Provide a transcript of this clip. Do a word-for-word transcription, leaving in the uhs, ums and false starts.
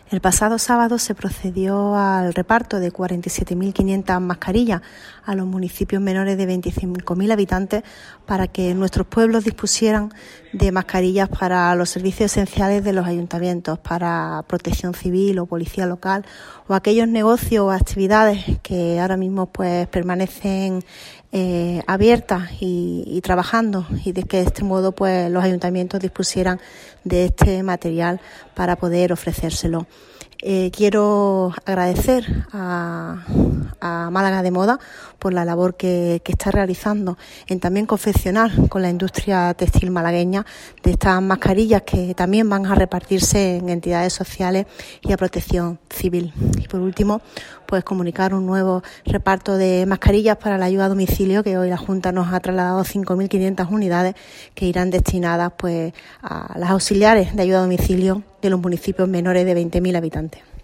El pasado sábado se procedió al reparto de cuarenta y siete mil quinientas mascarillas a los municipios menores de veinticinco mil habitantes para que nuestros pueblos dispusieran de mascarillas para los servicios esenciales de los ayuntamientos, para protección civil o policía local o aquellos negocios o actividades que ahora mismo pues permanecen eh, abiertas y, y trabajando, y de que de este modo pues los ayuntamientos dispusieran de este material para poder ofrecérselo. Eh, quiero agradecer a, a Málaga de Moda por la labor que, que está realizando en también confeccionar con la industria textil malagueña de estas mascarillas que también van a repartirse en entidades sociales y a protección civil. Y por último, pues comunicar un nuevo reparto de mascarillas para la ayuda a domicilio, que hoy la Junta nos ha trasladado cinco mil quinientas unidades que irán destinadas pues a las auxiliares de ayuda a domicilio de los municipios menores de veinte mil habitantes.